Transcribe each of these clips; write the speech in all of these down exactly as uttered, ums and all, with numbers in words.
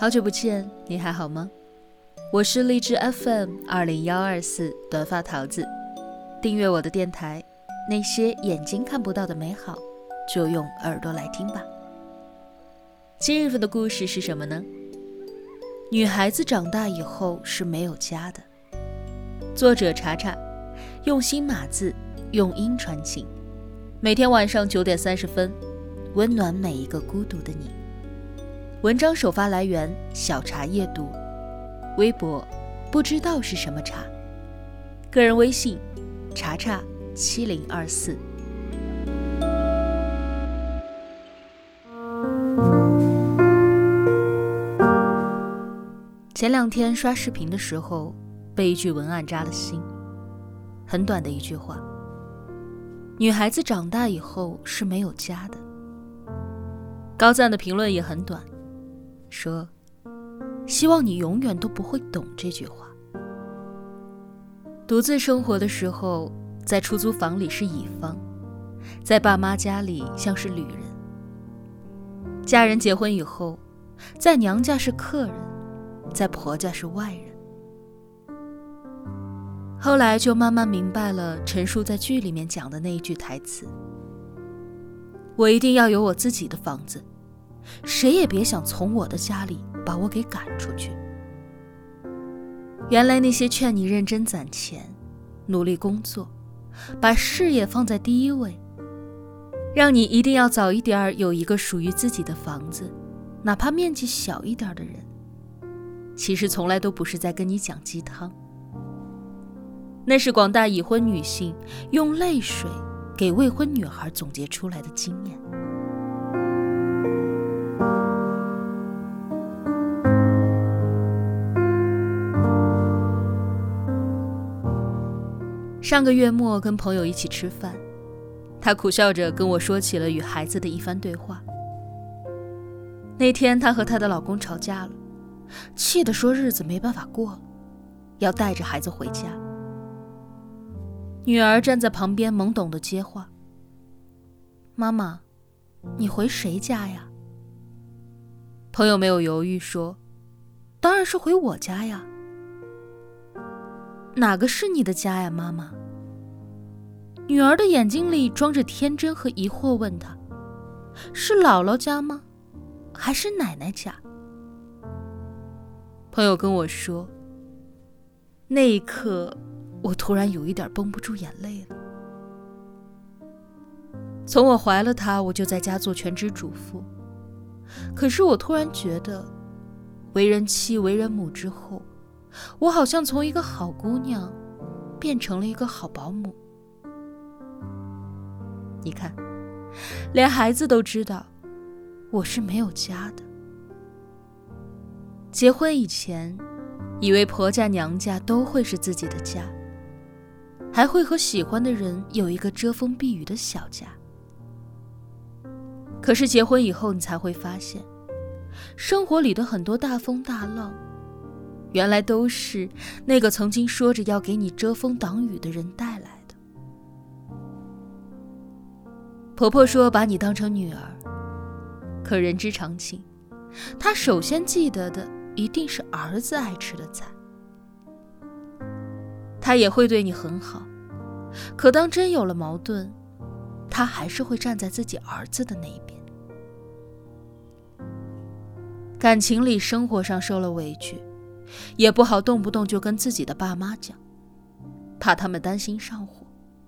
好久不见，你还好吗？我是荔枝 F M 二零一二四短发桃子，订阅我的电台，那些眼睛看不到的美好，就用耳朵来听吧。今日份的故事是什么呢？女孩子长大以后是没有家的。作者查查，用心码字，用音传情，每天晚上九点三十分，温暖每一个孤独的你。文章首发来源小茶夜读，微博不知道是什么茶，个人微信查查七零二四。前两天刷视频的时候，被一句文案扎了心，很短的一句话：女孩子长大以后是没有家的。高赞的评论也很短，说希望你永远都不会懂这句话。独自生活的时候，在出租房里是乙方，在爸妈家里像是旅人。家人结婚以后，在娘家是客人，在婆家是外人。后来就慢慢明白了陈数在剧里面讲的那一句台词：我一定要有我自己的房子，谁也别想从我的家里把我给赶出去。原来那些劝你认真攒钱，努力工作，把事业放在第一位，让你一定要早一点有一个属于自己的房子，哪怕面积小一点的人，其实从来都不是在跟你讲鸡汤，那是广大已婚女性用泪水给未婚女孩总结出来的经验。上个月末跟朋友一起吃饭，他苦笑着跟我说起了与孩子的一番对话。那天她和她的老公吵架了，气得说日子没办法过了，要带着孩子回家。女儿站在旁边懵懂地接话：妈妈，你回谁家呀？朋友没有犹豫说：当然是回我家呀。哪个是你的家呀，妈妈？女儿的眼睛里装着天真和疑惑，问她：是姥姥家吗？还是奶奶家？朋友跟我说，那一刻我突然有一点绷不住眼泪了。从我怀了她，我就在家做全职主妇，可是我突然觉得，为人妻为人母之后，我好像从一个好姑娘变成了一个好保姆。你看，连孩子都知道我是没有家的。结婚以前，以为婆家娘家都会是自己的家，还会和喜欢的人有一个遮风避雨的小家。可是结婚以后，你才会发现，生活里的很多大风大浪，原来都是那个曾经说着要给你遮风挡雨的人带来的。婆婆说把你当成女儿，可人之常情，她首先记得的一定是儿子爱吃的菜。她也会对你很好，可当真有了矛盾，她还是会站在自己儿子的那一边。感情里生活上受了委屈，也不好动不动就跟自己的爸妈讲，怕他们担心上火。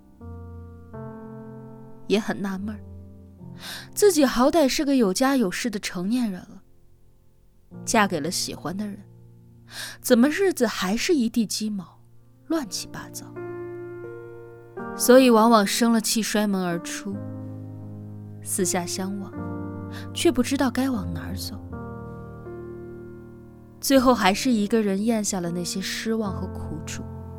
也很纳闷，自己好歹是个有家有室的成年人了，嫁给了喜欢的人，怎么日子还是一地鸡毛，乱七八糟。所以往往生了气摔门而出，四下相望，却不知道该往哪儿走。最后还是一个人咽下了那些失望和苦楚。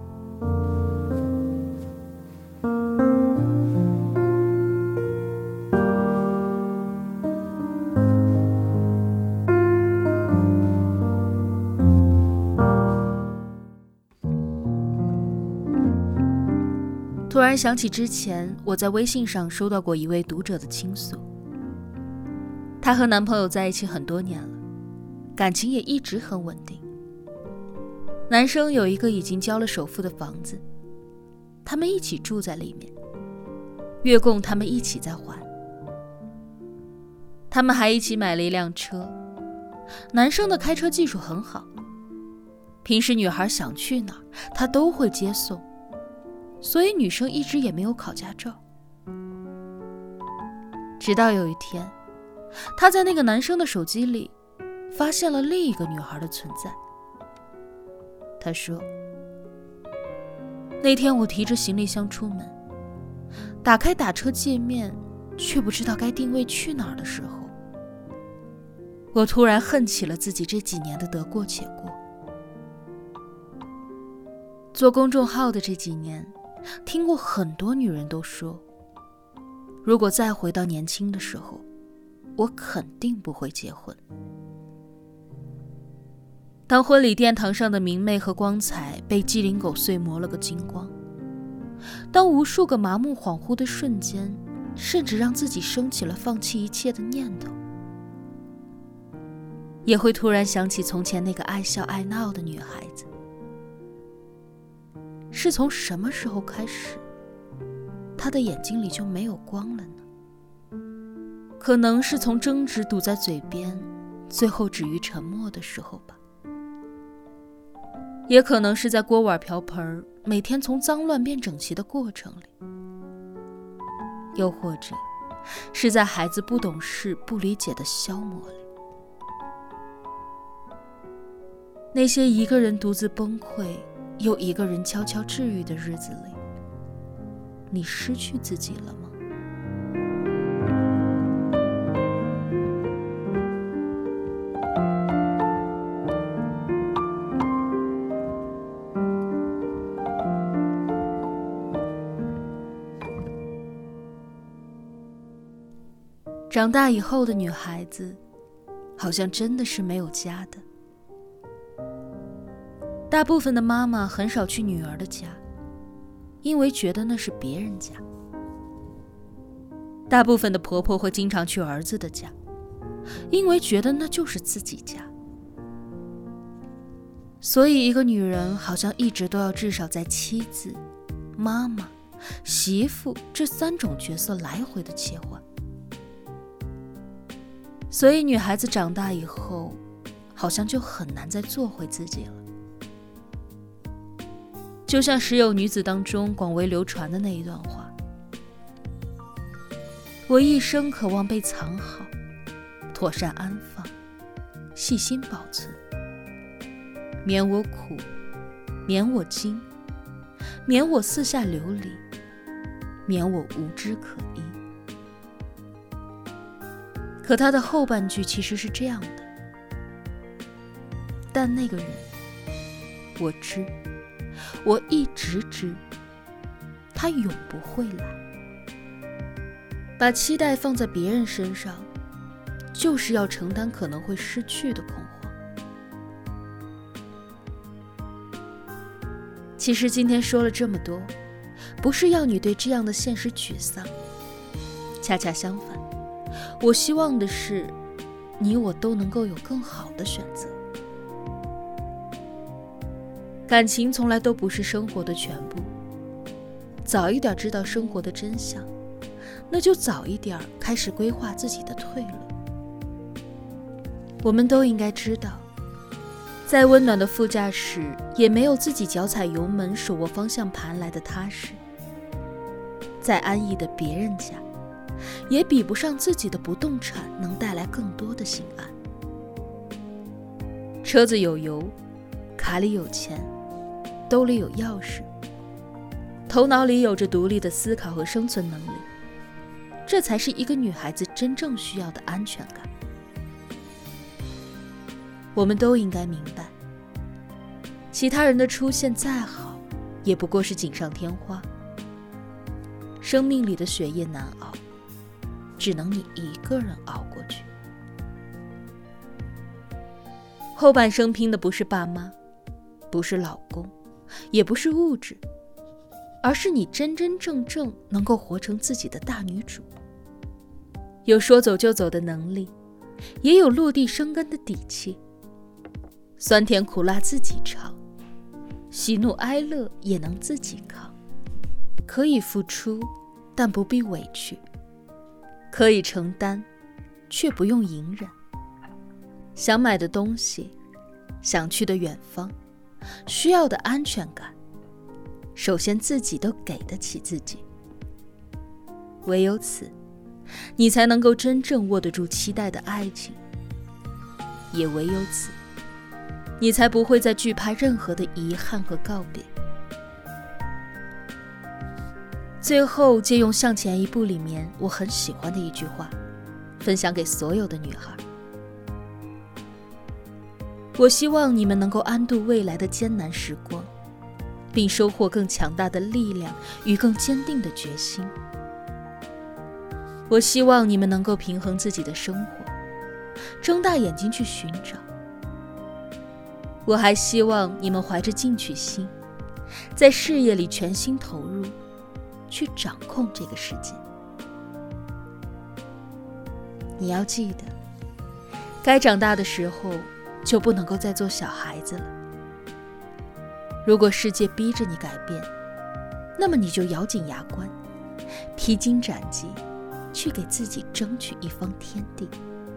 突然想起之前我在微信上收到过一位读者的倾诉。她和男朋友在一起很多年了， 感情也一直很稳定。男生有一个已经交了首付的房子，他们一起住在里面，月供他们一起在还。他们还一起买了一辆车，男生的开车技术很好，平时女孩想去哪儿他都会接送，所以女生一直也没有考驾照。直到有一天，他在那个男生的手机里发现了另一个女孩的存在。他说，那天我提着行李箱出门，打开打车界面，却不知道该定位去哪儿的时候，我突然恨起了自己这几年的得过且过。做公众号的这几年，听过很多女人都说，如果再回到年轻的时候，我肯定不会结婚。当婚礼殿堂上的明媚和光彩被鸡零狗碎磨了个精光，当无数个麻木恍惚的瞬间，甚至让自己升起了放弃一切的念头，也会突然想起从前那个爱笑爱闹的女孩子。是从什么时候开始，她的眼睛里就没有光了呢？可能是从争执堵在嘴边，最后止于沉默的时候吧。也可能是在锅碗瓢盆每天从脏乱变整齐的过程里，又或者是在孩子不懂事不理解的消磨里。那些一个人独自崩溃又一个人悄悄治愈的日子里，你失去自己了吗？长大以后的女孩子，好像真的是没有家的。大部分的妈妈很少去女儿的家，因为觉得那是别人家。大部分的婆婆会经常去儿子的家，因为觉得那就是自己家。所以一个女人好像一直都要至少在妻子、妈妈、媳妇这三种角色来回的切换。所以女孩子长大以后，好像就很难再做回自己了。就像《十有女子》当中广为流传的那一段话，我一生渴望被藏好，妥善安放，细心保存，免我苦，免我惊，免我四下流离，免我无枝可依。可他的后半句其实是这样的，但那个人，我知，我一直知，他永不会来。把期待放在别人身上，就是要承担可能会失去的恐慌。其实今天说了这么多，不是要你对这样的现实沮丧，恰恰相反，我希望的是，你我都能够有更好的选择。感情从来都不是生活的全部，早一点知道生活的真相，那就早一点开始规划自己的退路。我们都应该知道，再温暖的副驾驶也没有自己脚踩油门手握方向盘来的踏实，再安逸的别人家也比不上自己的不动产能带来更多的心安。车子有油，卡里有钱，兜里有钥匙，头脑里有着独立的思考和生存能力，这才是一个女孩子真正需要的安全感。我们都应该明白，其他人的出现再好，也不过是锦上添花。生命里的血液难熬，只能你一个人熬过去。后半生拼的不是爸妈，不是老公，也不是物质，而是你真真正正能够活成自己的大女主，有说走就走的能力，也有落地生根的底气， 酸甜苦辣自己尝，喜怒哀乐也能自己扛。可以付出，但不必委屈；可以承担，却不用隐忍。想买的东西，想去的远方，需要的安全感，首先自己都给得起自己。唯有此，你才能够真正握得住期待的爱情。也唯有此，你才不会再惧怕任何的遗憾和告别。最后，借用《向前一步》里面我很喜欢的一句话，分享给所有的女孩。我希望你们能够安度未来的艰难时光，并收获更强大的力量与更坚定的决心。我希望你们能够平衡自己的生活，睁大眼睛去寻找。我还希望你们怀着进取心，在事业里全心投入，去掌控这个世界。你要记得，该长大的时候就不能够再做小孩子了。如果世界逼着你改变，那么你就咬紧牙关，披荆斩棘，去给自己争取一方天地。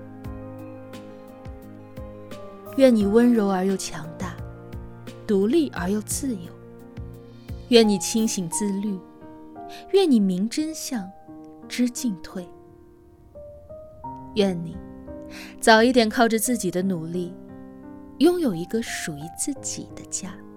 愿你温柔而又强大，独立而又自由。愿你清醒自律，愿你明真相，知进退。愿你早一点靠着自己的努力，拥有一个属于自己的家。